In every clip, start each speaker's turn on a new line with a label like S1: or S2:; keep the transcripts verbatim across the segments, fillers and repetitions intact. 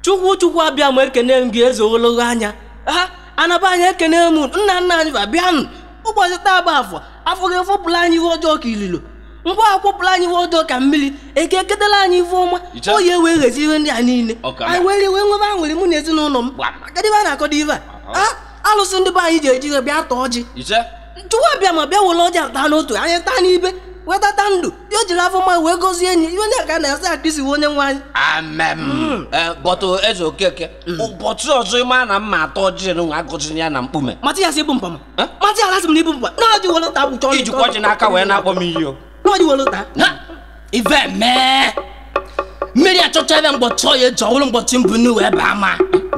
S1: chukwu chukwu abịa m ekene m gị eze ogologo anya ha anaba anyị ekene m nna nna anyị ba bịanụ ụbọchị taa bụ afọ afọ ga-efopụla anyị ihe ọjọọ ka ililo ngwa akwụpụla anyị ihe ọjọọ ka mmiri eke eketela anyị ife ọma oye wee ghezi ihe ndị a niile anyị were wee nwebe aṅụrị mụ na ezinụlọ m akadịbe a na-akọdo ife a alụsị ndị be anyị ji eji bịa taa ọjị chukwu abịa ma bịa were ọjị ata n'otu anyị taa n'ibe wetata ndụ ya o jiri afọ ma wee gozie enyi ihe ndị a ka na-asa akpịsiwe onye nwe anyị
S2: Amen. Bọtụ eze okeke ụbọchị ọzọ ịma na mma atọ ọjị nwa agụziri ya na mkpume
S1: Matias ịbụ mpama Matias m na ịbụ mpa na ọjị were taa bụ chọrọ
S2: ijikwa ọjị n'aka wee na-akpọ m iyi o
S1: na ọjị were taa
S3: ife mee mmiri achọcha ebe mgbọchị ọya eji ọhụrụ mgbọchị mbụ nu wee baa ma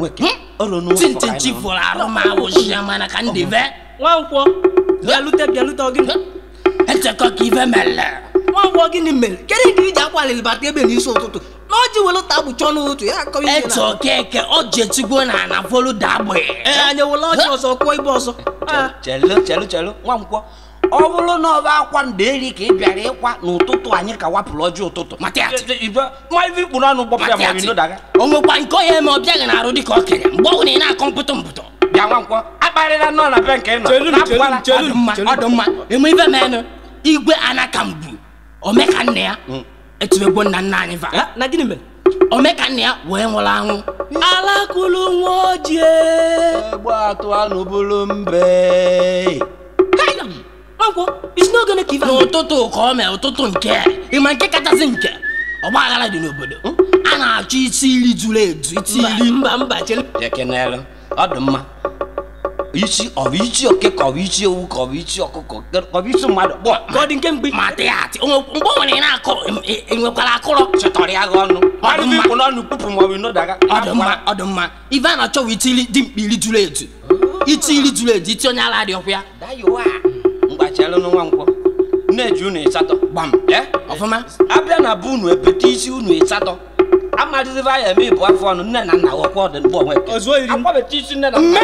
S3: tintinchi fụrụ arụ ma awụchi ya mana ka ndị ve
S1: Nwankwọ bịalute bịalute ọgịnị
S3: echekọ ka ife mele
S1: Nwankwọ gịnị mere kedu nke iji akwaliri bata ebe n'isi ụtụtụ na ọjị were taa bụ chọọ n'otu ya akọ ihe
S3: eche okeke ọ ji etigwo na na folu dagbe
S1: ee anyị were ọjị ọzọ kụọ ibe ọzọ
S2: chelu chelu chelu Nwankwọ ọ bụrụ na ọ bụ akwa nderi ka ị bịara ịkwa n'ụtụtụ anyị ka wapụrụ ọjị ụtụtụ ma ife ikpu n'ọnụ gbọpụ ya ma ọ bụ inodaga
S3: o nwekwa nke onye eme ọ bịaghị na arụ dịka okenye mgbe ọ na ị na-akọ mpụtụ mpụtụ
S2: bịa Nwankwọ akparịla nọ na be nke ị nọ
S3: ọdụmma eme ife menụ igwe anakambu omeka nne ya etuwegwo nna nna anyị va
S1: na gịnị mere
S3: omeka nne ya wee nwụrụ anwụ
S1: alakụlụ nwa ojie
S2: egbe atụ anụ bụrụ mbe
S1: Nwankwọ isi n'oge na ka ife
S3: n'ụtụtụ ka o mee ụtụtụ nke ịma nke kachasị nke ọgba aghara dị n'obodo a na-achọ isi iri juru eju isi iri
S1: mba mba chere
S2: ekenelu ọ dị mma isi ọ bụ isi oke ka ọ bụ isi ewu ka ọ bụ isi ọkụkọ ka ọ bụ isi mmadụ kpọ
S1: ka ọ dị nke mgbe
S3: ma dị atị mgbe ọ nwere ị na-akọ enwekwara akụrọ
S2: chọtọrọ ya gị ọnụ ikpu n'ọnụ kpupu ma ọ bụ inodaga
S3: ọ dị mma ife a na-achọ bụ iti dị mkpa iri juru eju iti iri juru eju iti onye ala dị ọkwa ya
S2: mgbachelụ Nwankwọ nne-eji unu ịsatọ
S3: gbam ọfụma
S2: abịa na bụ unu epete isi unu ịsatọ amadịziva ya eme ịbụ afọ ọnụ nne na nna ọkwa ọdị mgbe onwe akwabeta isi nne na nna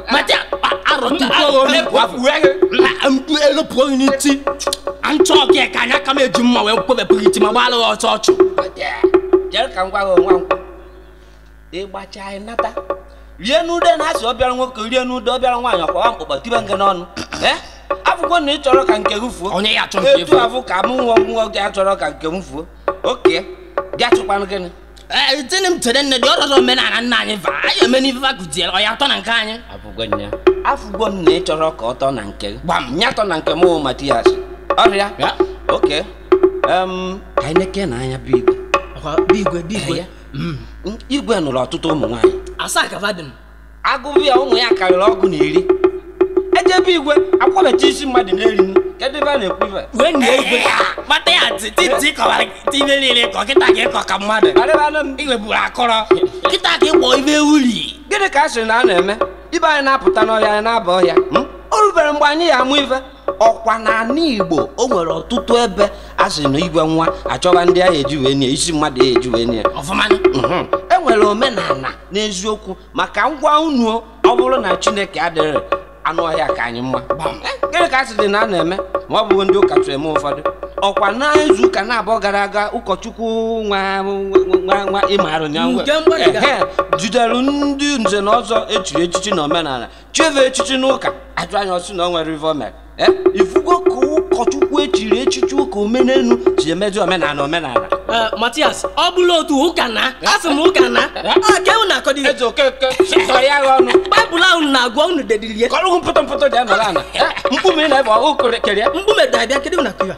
S3: elopụ onye n'iti nchọ ọkịa ka anyị aka m eji mma wee kwebepụ iti ma gbalụ ọchọ ọchụ
S2: jere ka m gwa gị Nwankwọ ịgbacha anyị nata rie n'ude na-asị ọbịara nwoke rie n'ude ọbịara nwaanyị ọkwa mkpụkpa tibe nge n'ọnụ afụgo na ị chọrọ ka nke gị fuo
S3: onye ya chọrọ
S2: etu afụ ka m nwa nwa gị achọrọ ka nke m fuo oke bịa chụkwanụ gịnị
S3: ee tini m tere nne dị ọrọrọ omenala nna anyị va anyị eme n'ife akụziere ọ ya atọ na nke anyị
S2: afụgo na ị chọrọ ka ọ tọ na nke gị gbam nyatọ na nke m Matias ọrịa oke ka anyị na-eke na anya bụ igwe
S1: igwe igwe
S2: igwe nụrụ ọtụtụ ụmụ nwaanyị
S1: asaa ka vadin
S2: agụbụ ya ụmụ ya karịrị ọgụ na iri ejebe igwe akwabata isi mmadụ na-eri kedu ebe a na-ekwu ife
S3: wee nye igwe kpata ya titi kọwara ibe niile ka kịta ka ịkọ ka mmadụ igwe buru akọrọ kịta ka ịkpọ ibe uli
S2: gịnị ka a sịrị na a na-eme ibe anyị na-apụta n'ọhịa anyị na-aba ọhịa o rubere mgbe anyị ya amụ ife ọkwa na ala Igbo o nwere ọtụtụ ebe a sị na igwe nwa achọba ndị agha eji wee nie isi mmadụ eji wee nie
S3: ọfụma
S2: e nwere omenala n'eziokwu maka ngwa unu ọ bụrụ na Chineke adịrị anụ ọhịa ka anyị mma gịnị ka a sị dị na a na-eme ma ọ bụghị ndị ụka tụrụ eme ụfọdụ ọkwa na izu ụka na-abụọ gara aga ụkọchukwu nwa nwa ịmarụ nya jidere ndị nze na ọzọ echiri echichi na omenala cheve echichi n'ụka ajụ anya ọsị na o nwere ife o mere ifugo ka ụkọchukwu echiri echichi ụka omenelu ji emezi omenala omenala
S1: Matias ọ bụla otu ụka na asị m ụka na aka unu akọdị
S2: eze okeke sọ ya gị ọnụ
S1: Baịbụl ahụ na-agwa unu dediri ya
S2: kọrọ mpụtọ mpụtọ dị anọrọ ana mkpume na ebe ọ kere ya
S1: mkpume dabịa kedu na akụ ya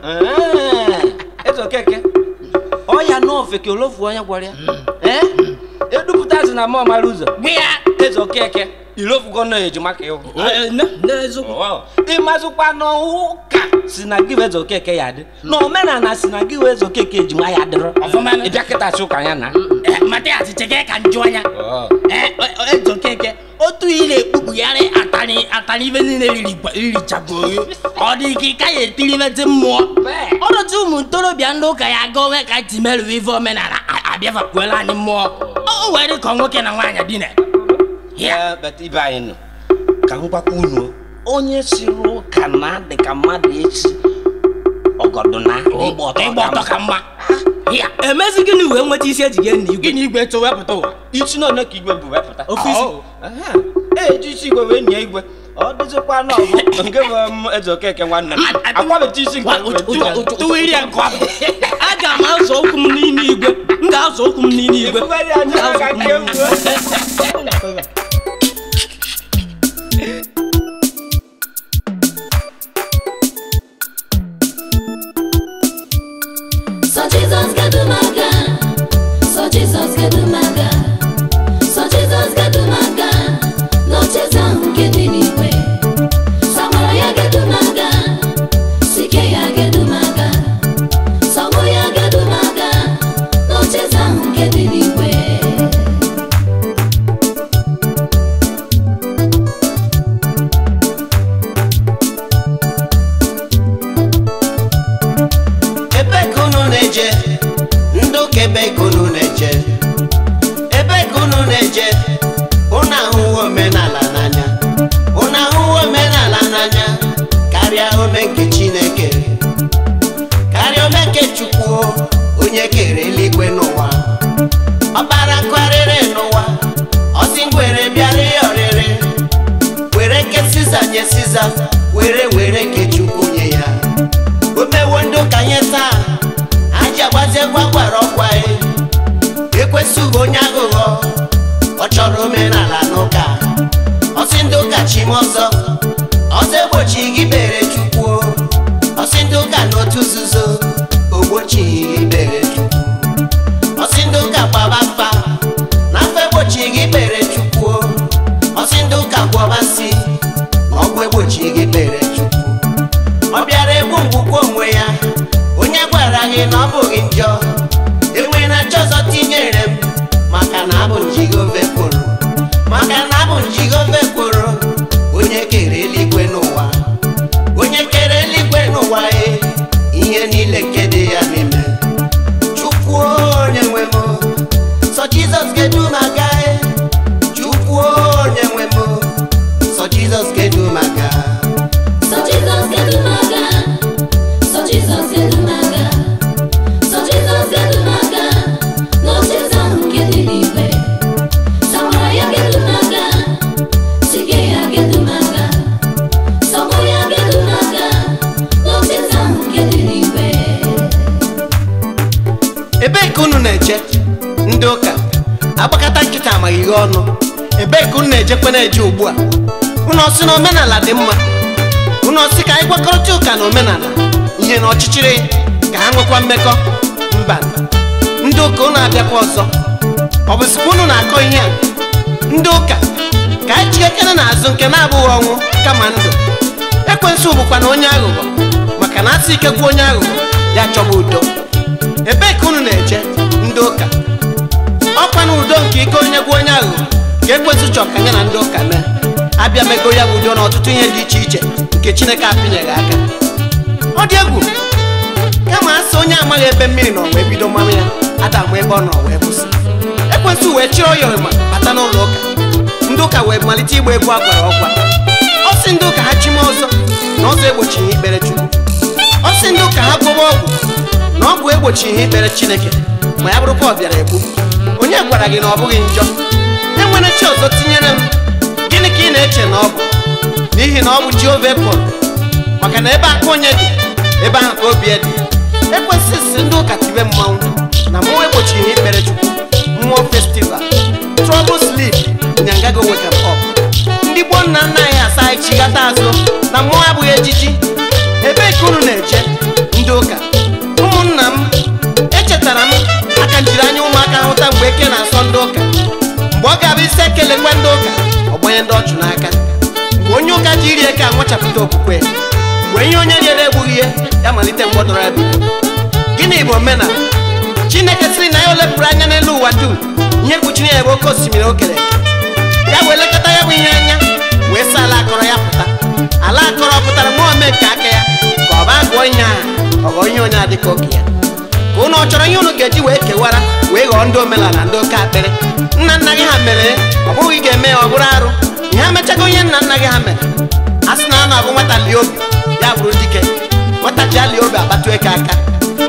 S2: eze okeke ọya n'ofe olofu onye gwara ya edupụtazi na mmụọ mara ụzọ eze okeke ilofugo na eji maka ịhụ ịmazụkwa n'ụka si na gị eze okeke ya dị na omenala si na gị eze okeke ejima ya dịrọ ịbịa kịta asị ụka ya na
S3: Matias cheke ka njụ anya eze okeke otu ị na-ekpukpu ya atani ibe niile ririchago ọ dị ike ka ya etiri imeti mmụọ ọdụtụ ụmụ ntorobịa ndị ụka ya aga onwe ka ti merụ ife omenala abịafakwuela anyị mmụọ o were ka nwoke na nwaanyị dina
S2: ya bata ibe anyị nọ ka ngwakwa unu onye siri ụka na dị ka mmadụ echi ọgọdụ na ịgba ọtọ
S3: ka mma ya
S1: emezi gịnị wee nweta isi eji gị n'igwe
S3: gịnị igwe tụ wepụta ụwa
S2: ichi nọ ka igwe bụ wepụta
S1: ofisi
S2: ee ji isi igwe wee nye igwe ọ dịzikwa na ọbụ nke bụ Eze Okeke nwanne m akwabeta isi nke
S3: tụwiri ya nke ọbụ
S1: aga m azọ ụkwụ m n'ime igwe m ga-azọ ụkwụ m n'ime igwe
S4: So Jesus get to my gun. So Jesus get to my gun. So Jesus get to my gun. No cheza get anyway. Samara ya get to my gun. Sike ya get to my gun. Samo ya get to my gun. No cheza get anyway.
S5: Ebe kunu neje, ndo kebe kunu neje. Ebe kunu neje, una huwa menala nanya. Una huwa menala nanya. Karya omenke Chineke. Karya omenke Chukwu, onye kere eluigwe n'ụwa. Ọbara kwarịrị n'ụwa, osingwere bịara ọrịrị. Were ke Siza nye Siza, were were ke Chukwu nye ya. Omewo ndụ ka nye taa, aja gbazie gwakwara ọkwa e. Ekwesịghị onye aghụghọ, ọ chọrọ omenala n'ụka. Ọsị ndụ ka Chimọzọ, ọzọ egbochighị bere Chukwu. Ọsị ndụ ka n'otu nzuzo, ogbochighị bere Chukwu. Ọsị ndụ ka gbaba mfa, n'afọ egbochighị bere Chukwu. Ọsị ndụ ka gwọba nsị, ọgwụ egbochighị bere Chukwu. Ọ bịara egbu mgbukwu onwe ya, onye gwara gị na ọ bụghị njọ. Enwe na chọzọ tinyere m, maka na abụ Jehova kwuru. Maka na abụ Jehova kwuru, onye kere eluigwe n'ụwa. Onye kere eluigwe n'ụwa e, ihe niile nke dị ya n'ime. Chukwu onye nwe m, so Jesus ga-edu m aga e. Chukwu onye nwe m, so Jesus ga-edu m aga.
S4: So Jesus get to my gun. So Jesus get to my gun. So Jesus get to my gun. No cheza get anyway. Samara ya get to my gun. Sike ya get to my gun. Samo ya get to my gun. No cheza get anyway.
S5: Ebe ka unu na-eje ndị ụka agbakọta nkịta amaghị ihe ọnụ. Ebe ka unu na-ejekwa na-eje ugbu a? Unu ọsị na omenala dị mma. Unu ọsị ka anyị gwakọrọta ụka na omenala ihe na ọchịchịrị ka ha nwekwa mmekọ. Mba, ndị ụka unu abịakwa ọzọ. Ọ bụ sikwa unu na-akọ ihe a? Ndị ụka ka anyị chigakere n'azụ nke na-abụghị ọnwụ kama ndụ. Ekwensu bụkwa na onye aghụghọ, maka na asị ike gwa onye aghụghọ ya chọba udo. Ebe ka unu na-eje ndị ụka? Ọkwa na udo nke ike onye gwa onye aghụghọ ka ekwensu chọọ ka ya na ndị ụka mee. Abịa mego ya bụ udo na ọtụtụ ihe dị iche iche nke Chineke apịnyeghị aka. Ọ dị egwu, kama asị onye amaghị ebe mmiri nọ wee bido mmanụ ya, Adam ebe ọ nọ wee kwụsị. Ekwensu wee chịrị ya ịma bata n'ụlọ ụka. Ndị ụka wee malite igba egwu agwara ọgwa. Ọ sị ndị ụka ha chime ọzọ na ọzọ egbochighị ikpere Chukwu. Ọ sị ndị ụka ha gwọba ọgwụ na ọgwụ egbochighị ikpere Chineke, ma ya bụrụkwa ọ bịara egbu. Onye gwara gị na ọ bụghị njọ? Enwere chi ọzọ tinyere m. Gịnị ka ị na-eche na ọ bụ? N'ihi na ọ bụ Jehova kwuru. Maka na ebe aka onye dị, ebe ahụ ka obi dị. Ekwesịsị ndị ụka tibe mmanwụ na mmụọ egbochighị ikpere Chukwu. Mmụọ festival, trouble sleep, nyangago wake up. Ndị gboo nna nna anyị asa anyị chigata azụ na mmụọ abụghị ejiji. Ebe ka unu na-eje ndị ụka? Ụmụnna m, echetara m aka njiri anya ụmụaka hụta mgbe eke na-asọ ndị ụka. Mgbe ọ ga-abụ isi ekelekwa ndị ụka, ọ gbanye ndị ọchụ n'aka. Mgbe onye ụka ji iri eke anwachapụta okwukwe, mgbe ihe onye riere egbughị ihe ya malite mgbọdọrọ ya bido. Gịnị bụ omenala? Chineke sịrị na ya olepụrụ anya n'elu ụwa dum, ihe kpuchiri ya ebe oke osimiri o kere eke. Ya wee lekọta ya bụ ihe anya, wee saa ala akọrọ ya pụta. Ala akọrọ pụtara mmụọ mee nke aka ya ka ọ baa gụọ ihe ahụ, ọ ghọọ ihe onye adịka oke ya. Ka unu ọ chọrọ ihe unu ga-eji wee kewara wee ghọọ ndị omenala ndị oke akpịrị. Nna nna gị ha mere, ọ bụghị ga-eme ya ọ bụrụ arụ. Ihe ha mechago ihe nna nna gị ha mere. A sị na a na-abụ nwata lie obi, ya bụrụ dike. Nwata ji alie obi akpatụ eke aka.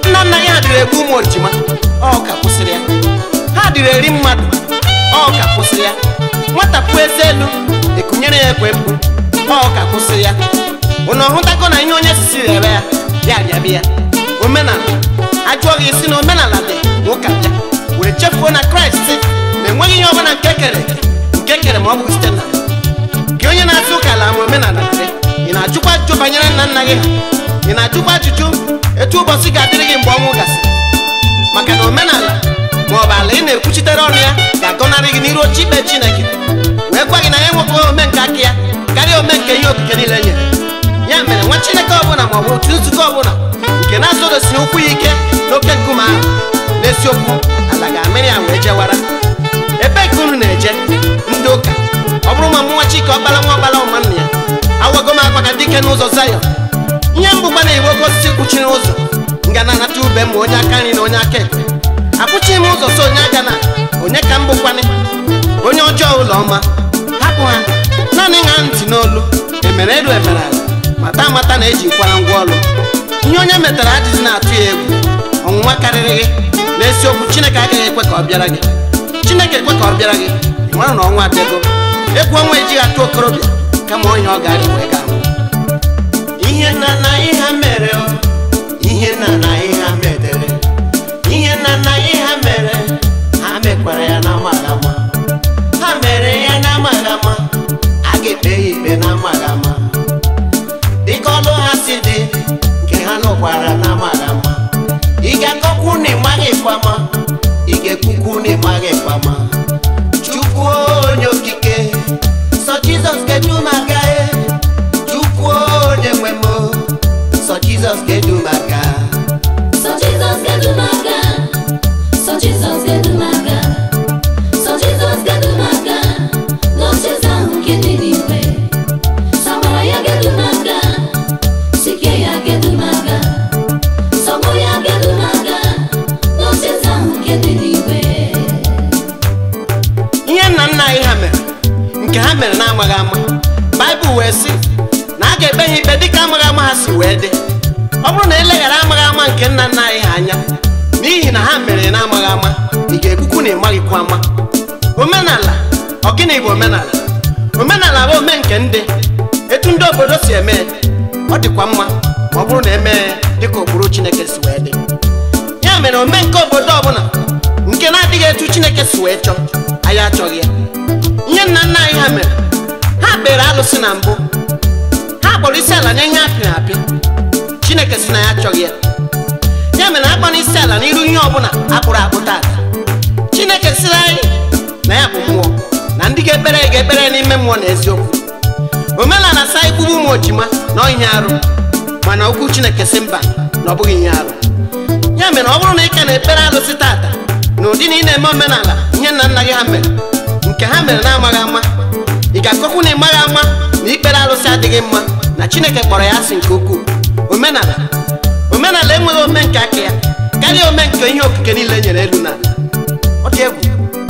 S5: nna nna ya dịrị egbu ụmụ ojima ọ ka kwụsịrị ya ha dịrị eri mmadụ ọ ka kwụsịrị ya nwata pụọ eze elu ekunyere ya ekwe mkpu ọ ka kwụsịrị ya unu ọhụtago na ihe onye sisi rere ya ya bịa ya omenala ajụọ gị isi na omenala dị nwoke bịa were chefuo na Kraịst na-enweghị ihe ọbụla nke kere nke kere ma ọ bụ site na gị onye na-asụ ụka ala ma omenala dị ị na-ajụkwa ajụjụ banyere nna nna gị ha ị na-ajụkwa ajụjụ etu ụbọchị ga-adịrị gị mgbe ọnwụ gasịrị maka na omenala ma ọ bụ ala ị na-ekwuchitere ọnụ ya ga-agọnarị gị n'iru oche ikpe Chineke wee gwa gị na ya nwekwara ome nke aka ya karịa ome nke ihe okike niile nyere ya mere nwa Chineke ọbụla ma ọ bụ otu nzukọ ọbụla nke na-azọdosi ụkwụ ya ike n'oke nkume ahụ n'esiokwu ala ga-amịrị ya wee jewara ebe ka unu na-eje ndị ụka ọ bụrụ ma nwa Chike ọkpara nwa ọkpara ụmụnne ya awago m akwa ka dike n'ụzọ Zayọn ihe mgbụgba na-ewe oke osisi kwuchiri ụzọ nga na-anata ube ma onye aka nri na onye aka ekpe akwụchighị m ụzọ so onye aga na onye ka m bụkwanị onye ọjọọ ụlọ ọma hapụ ha naanị ṅaa ntị n'olu emere elu emere ala mata amata na-ejikwara ngwa ọrụ ihe onye metara adịghị na-atụ ya egwu ọnwụnwa karịrị gị n'esiokwu Chineke agaghị ekwe ka ọ bịara gị Chineke ekwe ka ọ bịara gị ị mara na ọnwa adịgo egwu ọnwa ejighị atụ okorobịa kama onye ọ ga-arị wee ga ihe nna nna ihe mere ihe nna nna ihe medere ihe nna nna ihe mere ha mekwara ya na amaghị ama ha mere ya na amaghị ama a ga-ekpe ya ikpe na amaghị ama dịka ọlụ ha si dị nke ha nụkwara na amaghị ama ị ga-akọkwu na ịmaghị kwama ị ga-ekwukwu na ịmaghị kwama Chukwu onye okike sọ Jizọs kedu maka ya Chukwu onye nwe m sọ Jizọs kedu maka
S4: sọ Jizọs kedu maka sọ Jizọs kedu maka sọ Jizọs kedu maka n'ocheeze ahụ nke dị n'igwe samara ya kedu maka sike ya kedu maka sọgbọ ya kedu maka n'ocheeze ahụ nke dị n'igwe
S5: ihe nna nna anyị ha mere nke ha mere na-amaghị ama Baịbụl wee sị na a ga-ekpe ha ikpe dịka amaghị ama ha si wee dị ọ bụrụ na eleghara amaghị ama nke nna nna anyị ha anya n'ihi na ha mere na-amaghị ama ị ga-ekwukwu na ịmaghịkwa ama omenala ọ gịnị bụ omenala omenala bụ ome nke ndị etu ndị obodo si eme ọ dịkwa mma ma ọ bụrụ na eme dịka ụkpụrụ Chineke si wee dị ya mere ome nke obodo ọbụla nke na-adịghị etu Chineke si wee chọọ anyị achọghị ya ihe nna nna anyị ha mere ha kpere alụsị na mbụ ha kpọrọ isi ala nye ihe apịrị apị Chineke si na ya achọghị ya ya mere akpọ n'isi ala n'iru ihe ọbụla akpụrụ akpụ tata Chineke siri anyị na ya bụ mmụọ na ndị ga-ekpere ga-ekpere n'ime mmụọ na eziokwu omenala sa igbugbu ụmụ ojima na ihe arụ mana okwu Chineke si mba na ọ bụghị ihe arụ ya mere ọ bụrụ na ị ka na-ekpere alụsị tata na ụdị na ị na-eme omenala ihe nna nna gị ha mere nke ha mere na-amaghị ama ị ga-akọkwu na ịmaghị ama na ikpere alụsị adịghị mma na Chineke kpọrọ ya asị nke ukwuu omenala omenala enweghị ome nke aka ya karịa ome nke ihe okike niile nyere elu na ọ dị egwu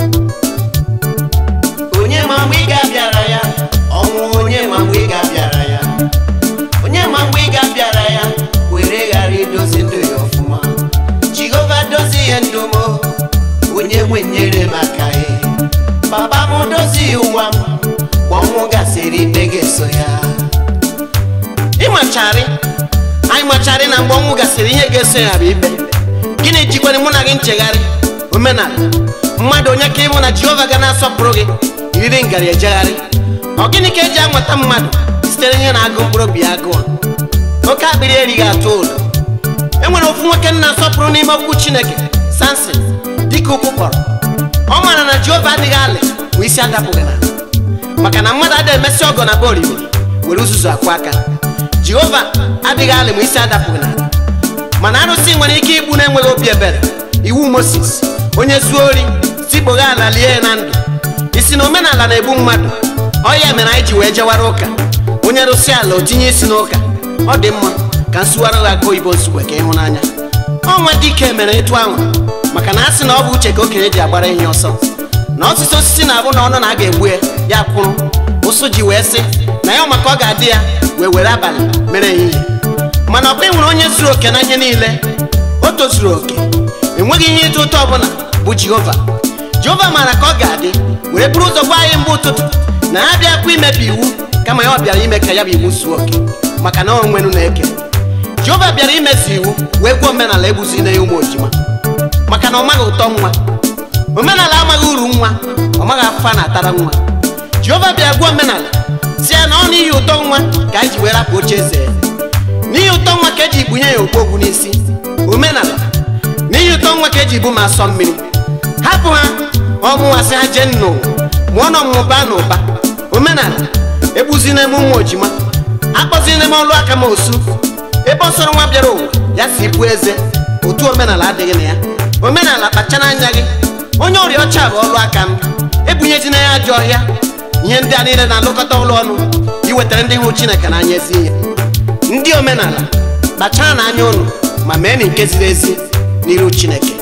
S5: onye ma mgbe ị ga-abịara ya ọnwụ onye ma mgbe ị ga-abịara ya onye ma mgbe ị ga-abịara ya were ghara idozi ndụ ya ọfụma Jehova dozie ya ndụ m onye nwe nyere m aka ya baba m dozie ụwa m mgbe ọnwụ gasịrị ikpe ga-eso ya ịmacharị anyị macharị na mgbe ọnwụ gasịrị ihe ga-eso ya bụ ikpe gịnị jikwere mụ na gị nchegharị omenala mmadụ onye ka ịbụ na Jehova ga na-asọpụrụ gị iri ngarị ejegharị ọ gịnị ka eji anwata mmadụ sitere ihe na-agụ mkpụrụ obi agụụ oke akpịrị erighị atụ ụlọ e nwere ofu nwoke na-asọpụrụ n'ime okwu Chineke Samson dịka ukwu kpọrọ ọ mara na Jehova adịghị alị bụ isi adapụghị na maka na mmadụ adịghị emesi ọgọ na be orimiri were uzuzu akwa aka Jehova adịghị alị ma isi adapụghị na mana arụsị nwere ike igbu na-enweghị obi ebere iwu Moses onye zuo ori tikpoghe ala lie ya na ndụ isi na omenala na-egbu mmadụ ọ ya mere anyị ji wee jewara ụka onye rụsị ala o tinye isi n'ụka ọ dị mma ka nsụwara gị aka oyibo nsugbe ka ịhụnanya ọnwa dike mere etu ahụ maka na a sị na ọ bụ uche ka okenye ji agbara ihe ọsọ na osisi osisi na-abụ na ọnụ na a ga-egbu ya ya kwụrụ ụsụ ji wee sị na ya maka ọ ga-adị ya wee were abalị mere ehihie mana ọ bụ nwere onye zuru oke na ihe niile tozuru oke enweghị ihe ịtụ ụtọ ọbụla bụ Jehova. Jehova maara ka ọ ga-adị were buru ụzọ gwa anyị mgbe ụtụtụ na ha bịakwa imebi iwu kama ya ọ bịara ime ka ya bụ iwu zuo oke maka na o nwenu na-eke. Jehova bịara imezi iwu wee gwa omenala egbuzi na ya ụmụ ojima maka na ọ maghị ụtọ nwa. Omenala amaghị uru nwa, ọ maghị afọ na-atara nwa. Jehova bịara gwa omenala si ya na ọ n'ihi ụtọ nwa ka anyị ji wee rapụ oche eze ya, n'ihi ụtọ nwa ka eji bunye ya okpu ogwu n'isi. Omenala n'ihi ụtọ nwa ka eji bu ma asọ mmiri. Hapụ ha ọmụnwasị ha jee n'ụwa mụọ na ọmụmụ baa n'ụba. Omenala egbuzi na-eme ụmụ ojima, akpọzi na-eme ọlụ aka ma osu ebe ọ sọrọ nwa bịara ụwa ya si bụ eze. Otu omenala adịghị na ya. Omenala kpacha n'anya gị, onye ọrịa ọcha bụ ọlụ aka m, ebunyezina ya ajọ ọhịa. Ihe ndị a niile na-alụkọta ụlọ ọnụ iwetara ndị hụ Chineke n'anya ezi ihe. Ndị omenala kpachara n'anya ụnụ ma mee na nke ziri ezi n'iru Chineke.